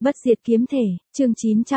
Bất diệt kiếm thể, chương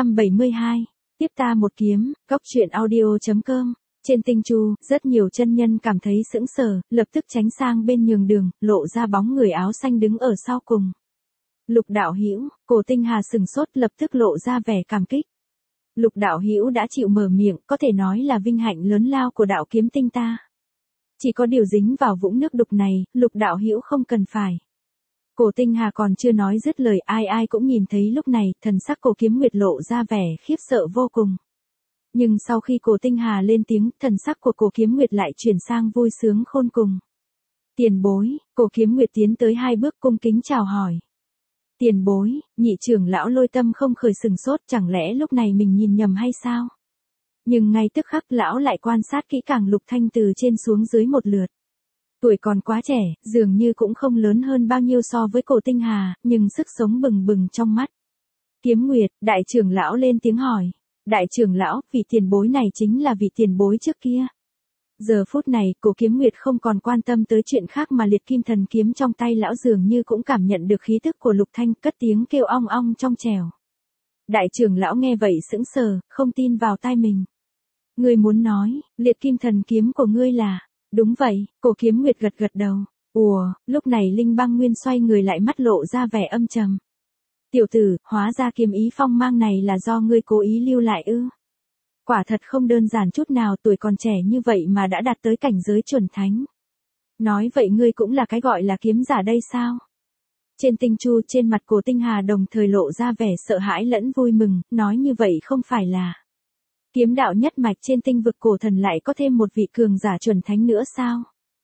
972. Tiếp ta một kiếm, góc truyện audio.com. Trên tinh chu, rất nhiều chân nhân cảm thấy sững sờ, lập tức tránh sang bên nhường đường, lộ ra bóng người áo xanh đứng ở sau cùng. Lục đạo hữu, Cổ Tinh Hà sừng sốt lập tức lộ ra vẻ cảm kích. Lục đạo hữu đã chịu mở miệng, có thể nói là vinh hạnh lớn lao của đạo kiếm tinh ta. Chỉ có điều dính vào vũng nước đục này, lục đạo hữu không cần phải. Cổ Tinh Hà còn chưa nói dứt lời, ai cũng nhìn thấy lúc này, thần sắc Cổ Kiếm Nguyệt lộ ra vẻ khiếp sợ vô cùng. Nhưng sau khi Cổ Tinh Hà lên tiếng, thần sắc của Cổ Kiếm Nguyệt lại chuyển sang vui sướng khôn cùng. Tiền bối, Cổ Kiếm Nguyệt tiến tới 2 bước cung kính chào hỏi. Tiền bối, nhị trưởng lão Lôi Tâm không khởi sừng sốt, chẳng lẽ lúc này mình nhìn nhầm hay sao? Nhưng ngay tức khắc lão lại quan sát kỹ càng Lục Thanh từ trên xuống dưới một lượt. Tuổi còn quá trẻ, dường như cũng không lớn hơn bao nhiêu so với Cổ Tinh Hà, nhưng sức sống bừng bừng trong mắt. Kiếm Nguyệt, đại trưởng lão lên tiếng hỏi. Đại trưởng lão, vị tiền bối này chính là vị tiền bối trước kia. Giờ phút này, Cổ Kiếm Nguyệt không còn quan tâm tới chuyện khác mà liệt kim thần kiếm trong tay lão dường như cũng cảm nhận được khí tức của Lục Thanh, cất tiếng kêu ong ong trong trẻo. Đại trưởng lão nghe vậy sững sờ, không tin vào tai mình. Ngươi muốn nói, liệt kim thần kiếm của ngươi là... Đúng vậy, Cổ Kiếm Nguyệt gật gật đầu. Ùa, lúc này Linh Băng Nguyên xoay người lại, mắt lộ ra vẻ âm trầm. Tiểu tử, hóa ra kiếm ý phong mang này là do ngươi cố ý lưu lại ư? Quả thật không đơn giản chút nào, tuổi còn trẻ như vậy mà đã đạt tới cảnh giới chuẩn thánh. Nói vậy ngươi cũng là cái gọi là kiếm giả đây sao? Trên tinh chu, trên mặt Cổ Tinh Hà đồng thời lộ ra vẻ sợ hãi lẫn vui mừng, nói như vậy không phải là... Kiếm đạo nhất mạch trên tinh vực cổ thần lại có thêm một vị cường giả chuẩn thánh nữa sao?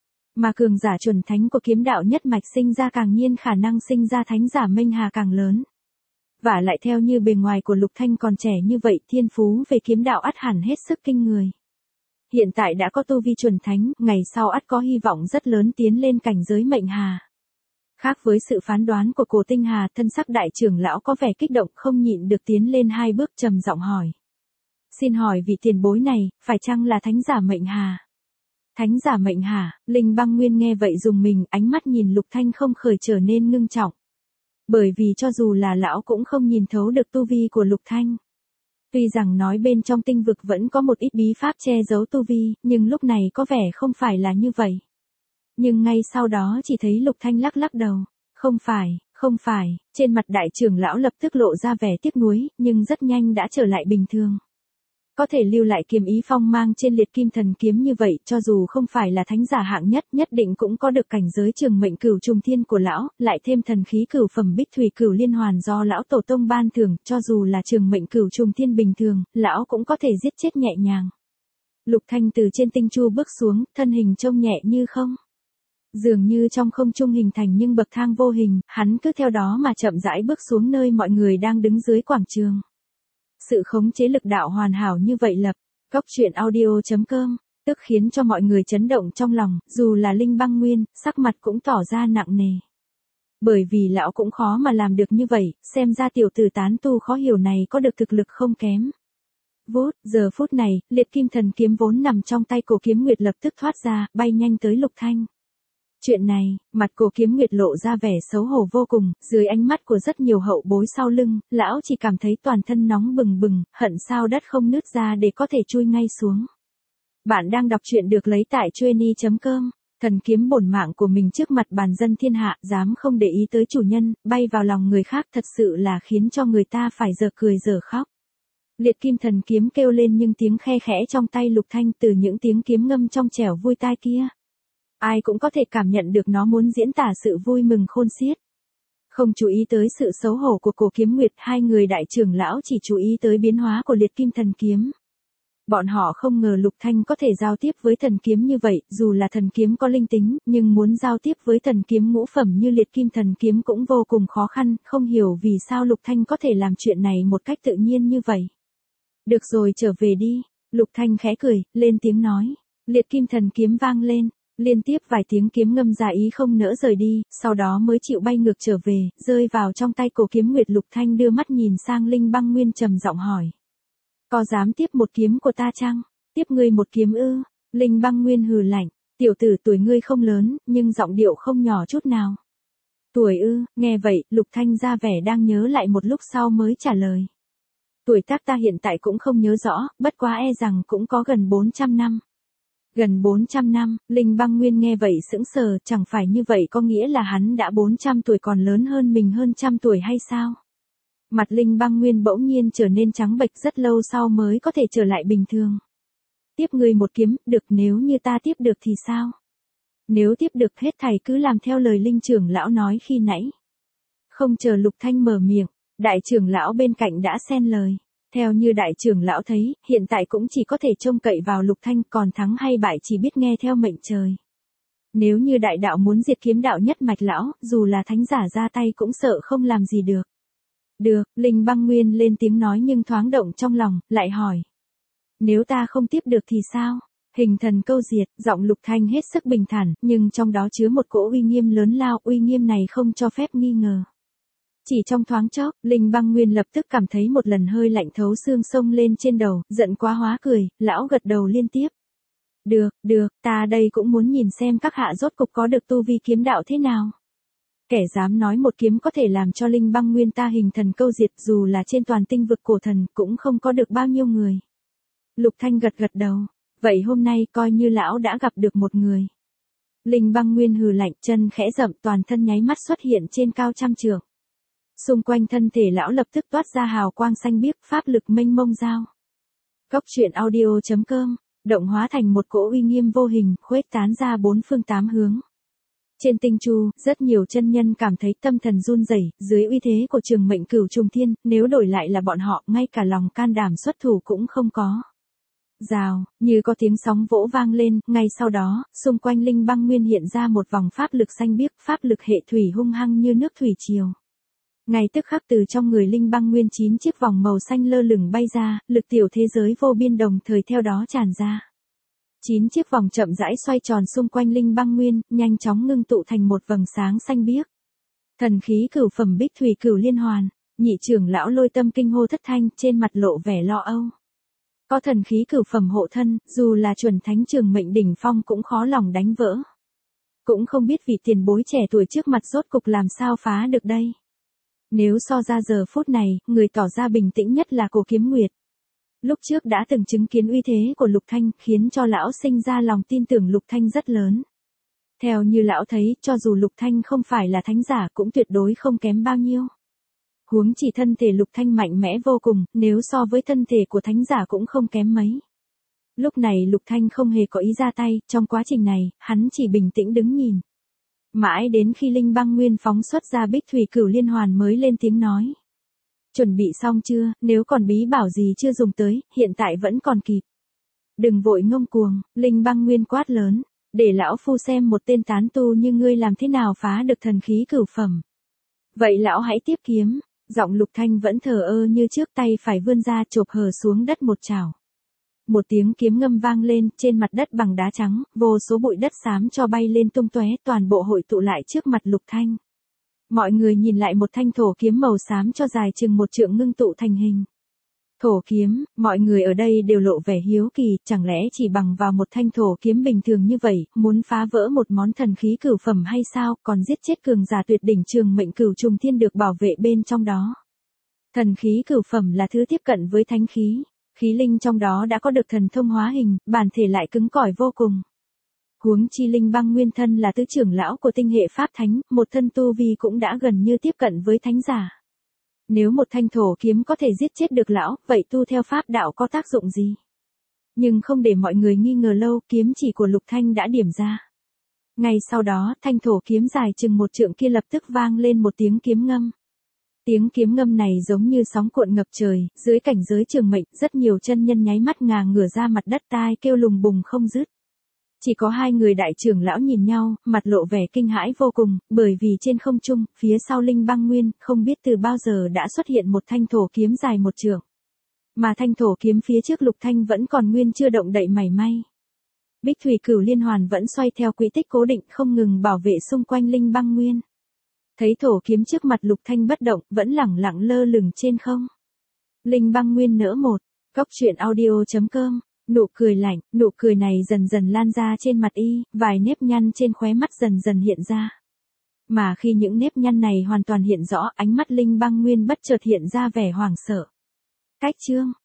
Mà cường giả chuẩn thánh của kiếm đạo nhất mạch sinh ra càng nhiên khả năng sinh ra thánh giả Minh Hà càng lớn. Và lại theo như bề ngoài của Lục Thanh còn trẻ như vậy, thiên phú về kiếm đạo ắt hẳn hết sức kinh người. Hiện tại đã có tu vi chuẩn thánh, ngày sau ắt có hy vọng rất lớn tiến lên cảnh giới Mệnh Hà. Khác với sự phán đoán của Cổ Tinh Hà, thân sắc đại trưởng lão có vẻ kích động, không nhịn được tiến lên 2 bước trầm giọng hỏi. Xin hỏi vị tiền bối này, phải chăng là thánh giả Mệnh Hà? Thánh giả Mệnh Hà, Linh Băng Nguyên nghe vậy dùng mình, ánh mắt nhìn Lục Thanh không khởi trở nên ngưng trọng. Bởi vì cho dù là lão cũng không nhìn thấu được tu vi của Lục Thanh. Tuy rằng nói bên trong tinh vực vẫn có một ít bí pháp che giấu tu vi, nhưng lúc này có vẻ không phải là như vậy. Nhưng ngay sau đó chỉ thấy Lục Thanh lắc lắc đầu. Không phải, trên mặt đại trưởng lão lập tức lộ ra vẻ tiếc nuối, nhưng rất nhanh đã trở lại bình thường. Có thể lưu lại kiếm ý phong mang trên liệt kim thần kiếm như vậy, cho dù không phải là thánh giả hạng nhất, nhất định cũng có được cảnh giới trường mệnh cửu trùng thiên của lão, lại thêm thần khí cửu phẩm bích thủy cửu liên hoàn do lão tổ tông ban thưởng, cho dù là trường mệnh cửu trùng thiên bình thường, lão cũng có thể giết chết nhẹ nhàng. Lục Thanh từ trên tinh chu bước xuống, thân hình trông nhẹ như không. Dường như trong không trung hình thành nhưng bậc thang vô hình, hắn cứ theo đó mà chậm rãi bước xuống nơi mọi người đang đứng dưới quảng trường. Sự khống chế lực đạo hoàn hảo như vậy lập, góc truyện audio.com, tức khiến cho mọi người chấn động trong lòng, dù là Linh Băng Nguyên, sắc mặt cũng tỏ ra nặng nề. Bởi vì lão cũng khó mà làm được như vậy, xem ra tiểu tử tán tu khó hiểu này có được thực lực không kém. Vút, giờ phút này, liệt kim thần kiếm vốn nằm trong tay Cổ Kiếm Nguyệt lập tức thoát ra, bay nhanh tới Lục Thanh. Chuyện này, mặt Cổ Kiếm Nguyệt lộ ra vẻ xấu hổ vô cùng, dưới ánh mắt của rất nhiều hậu bối sau lưng, lão chỉ cảm thấy toàn thân nóng bừng bừng, hận sao đất không nứt ra để có thể chui ngay xuống. Bạn đang đọc truyện được lấy tại trueni.com, thần kiếm bổn mạng của mình trước mặt bàn dân thiên hạ, dám không để ý tới chủ nhân, bay vào lòng người khác thật sự là khiến cho người ta phải dở cười dở khóc. Liệt kim thần kiếm kêu lên nhưng tiếng khe khẽ trong tay Lục Thanh từ những tiếng kiếm ngâm trong trẻo vui tai kia. Ai cũng có thể cảm nhận được nó muốn diễn tả sự vui mừng khôn xiết. Không chú ý tới sự xấu hổ của Cổ Kiếm Nguyệt, 2 người đại trưởng lão chỉ chú ý tới biến hóa của liệt kim thần kiếm. Bọn họ không ngờ Lục Thanh có thể giao tiếp với thần kiếm như vậy, dù là thần kiếm có linh tính, nhưng muốn giao tiếp với thần kiếm ngũ phẩm như liệt kim thần kiếm cũng vô cùng khó khăn, không hiểu vì sao Lục Thanh có thể làm chuyện này một cách tự nhiên như vậy. Được rồi, trở về đi. Lục Thanh khẽ cười, lên tiếng nói. Liệt kim thần kiếm vang lên. Liên tiếp vài tiếng kiếm ngâm ra ý không nỡ rời đi, sau đó mới chịu bay ngược trở về, rơi vào trong tay Cổ Kiếm Nguyệt. Lục Thanh đưa mắt nhìn sang Linh Băng Nguyên trầm giọng hỏi. Có dám tiếp một kiếm của ta chăng? Tiếp ngươi một kiếm ư? Linh Băng Nguyên hừ lạnh. Tiểu tử tuổi ngươi không lớn, nhưng giọng điệu không nhỏ chút nào. Tuổi ư, nghe vậy, Lục Thanh ra vẻ đang nhớ lại một lúc sau mới trả lời. Tuổi tác ta hiện tại cũng không nhớ rõ, bất quá e rằng cũng có gần 400 năm. Gần 400 năm, Linh Băng Nguyên nghe vậy sững sờ, chẳng phải như vậy có nghĩa là hắn đã 400 tuổi còn lớn hơn mình hơn trăm tuổi hay sao? Mặt Linh Băng Nguyên bỗng nhiên trở nên trắng bệch, rất lâu sau mới có thể trở lại bình thường. Tiếp ngươi một kiếm, được, nếu như ta tiếp được thì sao? Nếu tiếp được hết thảy cứ làm theo lời Linh trưởng lão nói khi nãy. Không chờ Lục Thanh mở miệng, đại trưởng lão bên cạnh đã xen lời. Theo như đại trưởng lão thấy, hiện tại cũng chỉ có thể trông cậy vào Lục Thanh, còn thắng hay bại chỉ biết nghe theo mệnh trời. Nếu như đại đạo muốn diệt kiếm đạo nhất mạch lão, dù là thánh giả ra tay cũng sợ không làm gì được. Được, Linh Băng Nguyên lên tiếng nói nhưng thoáng động trong lòng, lại hỏi. Nếu ta không tiếp được thì sao? Hình thần câu diệt, giọng Lục Thanh hết sức bình thản, nhưng trong đó chứa một cỗ uy nghiêm lớn lao, uy nghiêm này không cho phép nghi ngờ. Chỉ trong thoáng chốc, Linh Băng Nguyên lập tức cảm thấy một lần hơi lạnh thấu xương sông lên trên đầu, giận quá hóa cười, lão gật đầu liên tiếp. Được, ta đây cũng muốn nhìn xem các hạ rốt cục có được tu vi kiếm đạo thế nào. Kẻ dám nói một kiếm có thể làm cho Linh Băng Nguyên ta hình thần câu diệt, dù là trên toàn tinh vực cổ thần cũng không có được bao nhiêu người. Lục Thanh gật đầu, vậy hôm nay coi như lão đã gặp được một người. Linh Băng Nguyên hừ lạnh, chân khẽ rậm, toàn thân nháy mắt xuất hiện trên cao trăm trượng. Xung quanh thân thể lão lập tức toát ra hào quang xanh biếc, pháp lực mênh mông giao. Cốc truyện audio.com, động hóa thành một cỗ uy nghiêm vô hình, khuếch tán ra bốn phương tám hướng. Trên tinh chu, rất nhiều chân nhân cảm thấy tâm thần run rẩy, dưới uy thế của Trường Mệnh Cửu Trùng Thiên, nếu đổi lại là bọn họ, ngay cả lòng can đảm xuất thủ cũng không có. Rào, như có tiếng sóng vỗ vang lên, ngay sau đó, xung quanh Linh Băng Nguyên hiện ra một vòng pháp lực xanh biếc, pháp lực hệ thủy hung hăng như nước thủy triều. Ngay tức khắc từ trong người Linh Băng Nguyên 9 chiếc vòng màu xanh lơ lửng bay ra, lực tiểu thế giới vô biên đồng thời theo đó tràn ra. 9 chiếc vòng chậm rãi xoay tròn xung quanh Linh Băng Nguyên, nhanh chóng ngưng tụ thành một vầng sáng xanh biếc. Thần khí cửu phẩm Bích Thủy Cửu Liên Hoàn, nhị trưởng lão Lôi Tâm kinh hô thất thanh, trên mặt lộ vẻ lo âu. Có thần khí cửu phẩm hộ thân, dù là chuẩn thánh Trường Mệnh đỉnh phong cũng khó lòng đánh vỡ. Cũng không biết vị tiền bối trẻ tuổi trước mặt rốt cục làm sao phá được đây. Nếu so ra giờ phút này, người tỏ ra bình tĩnh nhất là Cổ Kiếm Nguyệt. Lúc trước đã từng chứng kiến uy thế của Lục Thanh, khiến cho lão sinh ra lòng tin tưởng Lục Thanh rất lớn. Theo như lão thấy, cho dù Lục Thanh không phải là thánh giả cũng tuyệt đối không kém bao nhiêu. Huống chỉ thân thể Lục Thanh mạnh mẽ vô cùng, nếu so với thân thể của thánh giả cũng không kém mấy. Lúc này Lục Thanh không hề có ý ra tay, trong quá trình này, hắn chỉ bình tĩnh đứng nhìn. Mãi đến khi Linh Băng Nguyên phóng xuất ra Bích Thủy Cửu Liên Hoàn mới lên tiếng nói. Chuẩn bị xong chưa, nếu còn bí bảo gì chưa dùng tới, hiện tại vẫn còn kịp. Đừng vội ngông cuồng, Linh Băng Nguyên quát lớn, để lão phu xem một tên tán tu như ngươi làm thế nào phá được thần khí cửu phẩm. Vậy lão hãy tiếp kiếm, giọng Lục Thanh vẫn thờ ơ như trước, tay phải vươn ra chộp hờ xuống đất một chảo. Một tiếng kiếm ngâm vang lên, trên mặt đất bằng đá trắng, vô số bụi đất xám cho bay lên tung tóe, toàn bộ hội tụ lại trước mặt Lục Thanh. Mọi người nhìn lại một thanh thổ kiếm màu xám cho dài chừng 1 trượng ngưng tụ thành hình. Thổ kiếm, mọi người ở đây đều lộ vẻ hiếu kỳ, chẳng lẽ chỉ bằng vào một thanh thổ kiếm bình thường như vậy, muốn phá vỡ một món thần khí cửu phẩm hay sao, còn giết chết cường giả tuyệt đỉnh Trường Mệnh Cửu Trùng Thiên được bảo vệ bên trong đó. Thần khí cửu phẩm là thứ tiếp cận với thánh khí. Khí linh trong đó đã có được thần thông hóa hình, bản thể lại cứng cỏi vô cùng. Huống chi Linh Băng Nguyên thân là tứ trưởng lão của tinh hệ pháp thánh, một thân tu vi cũng đã gần như tiếp cận với thánh giả. Nếu một thanh thổ kiếm có thể giết chết được lão, vậy tu theo pháp đạo có tác dụng gì? Nhưng không để mọi người nghi ngờ lâu, kiếm chỉ của Lục Thanh đã điểm ra. Ngay sau đó, thanh thổ kiếm dài chừng 1 trượng kia lập tức vang lên một tiếng kiếm ngâm. Tiếng kiếm ngâm này giống như sóng cuộn ngập trời, dưới cảnh giới Trường Mệnh, rất nhiều chân nhân nháy mắt ngả ngửa ra mặt đất, tai kêu lùng bùng không dứt. Chỉ có 2 người đại trưởng lão nhìn nhau, mặt lộ vẻ kinh hãi vô cùng, bởi vì trên không trung, phía sau Linh Băng Nguyên, không biết từ bao giờ đã xuất hiện một thanh thổ kiếm dài 1 trượng. Mà thanh thổ kiếm phía trước Lục Thanh vẫn còn nguyên chưa động đậy mảy may. Bích Thủy Cửu Liên Hoàn vẫn xoay theo quỹ tích cố định, không ngừng bảo vệ xung quanh Linh Băng Nguyên. Thấy thổ kiếm trước mặt Lục Thanh bất động, vẫn lẳng lặng lơ lửng trên không. Linh Băng Nguyên nỡ một, cốc truyện audio.com, nụ cười lạnh, nụ cười này dần dần lan ra trên mặt y, vài nếp nhăn trên khóe mắt dần dần hiện ra. Mà khi những nếp nhăn này hoàn toàn hiện rõ, ánh mắt Linh Băng Nguyên bất chợt hiện ra vẻ hoảng sợ. Cách chương